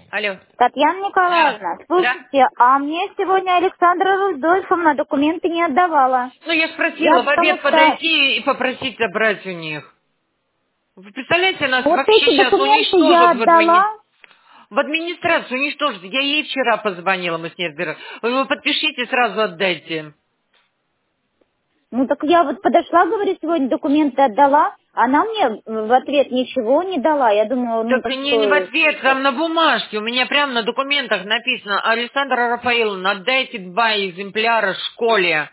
Алло. Татьяна Да. Николаевна, Да. слушайте, а мне сегодня Александра Рудольфовна документы не отдавала. Ну, я Я спросила в потому обед что подойти и попросить забрать у них. Вы представляете, нас вот вообще эти сейчас документы я уничтожат отдала. в администрацию уничтожат. Я ей вчера позвонила, мы с ней разбирались. Вы подпишите, сразу отдайте. Ну так я вот подошла, говорю, сегодня документы отдала. Она мне в ответ ничего не дала. Я думаю, ну Так так не в что... ответ, там на бумажке. У меня прямо на документах написано: Александра Рафаиловна, отдайте 2 экземпляра школе.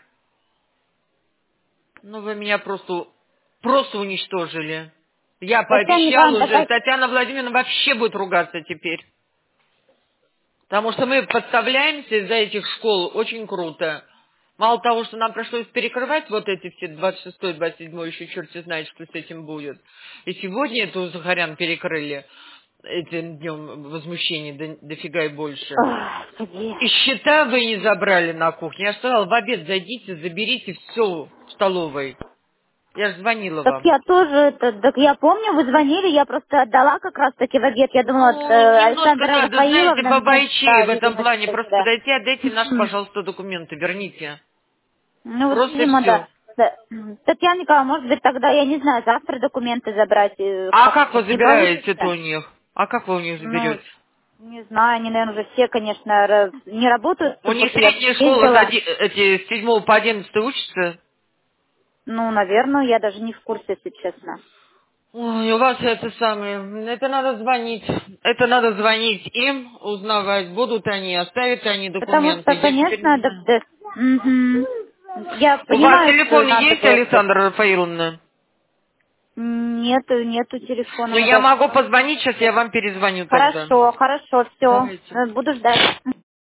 Ну, вы меня просто уничтожили. Я Татьяна пообещал Николаевна, уже. так Татьяна Владимировна вообще будет ругаться теперь. Потому что мы подставляемся из-за этих школ очень круто. Мало того, что нам пришлось перекрывать вот эти все 26-й, 27-й, еще черти знает, что с этим будет. И сегодня эту Захарян перекрыли этим днем возмущения дофига и больше. ах, Господи. И счета вы не забрали на кухне. Я же сказала, в обед зайдите, заберите все в столовой. Я же звонила Так вам. я тоже, так я помню, вы звонили, я просто отдала как раз таки в обед. Я думала, Ну, немножко Александра надо, знаете, Рафаиловна мне, побойчее да, в этом видимо, плане. что-то, Просто да. подойти, отдайте наши, пожалуйста, документы, верните. Ну, вот, Просто видимо, все. да. Да. Татьяна Николаевна, может быть, тогда, я не знаю, завтра документы забрать А как как-то вы не забираете-то получится? у них? А как вы у них Ну, заберете? не знаю, они, наверное, уже все, конечно, не работают в У них субботу, я средняя школа ездила. эти с 7 по 11 учатся. Ну, наверное, я даже не в курсе, если честно. Ой, у вас это самое, это надо звонить. Это надо звонить им, узнавать, будут они, оставят они Потому документы. что, Я теперь конечно, не знаю. Мгм. Я У вас понимаю, что телефон надо есть, было бы. Александра Рафаиловна? Нету телефона, Ну, я Наташа. могу позвонить, сейчас я вам перезвоню тогда. Хорошо, все. Давайте. Буду ждать.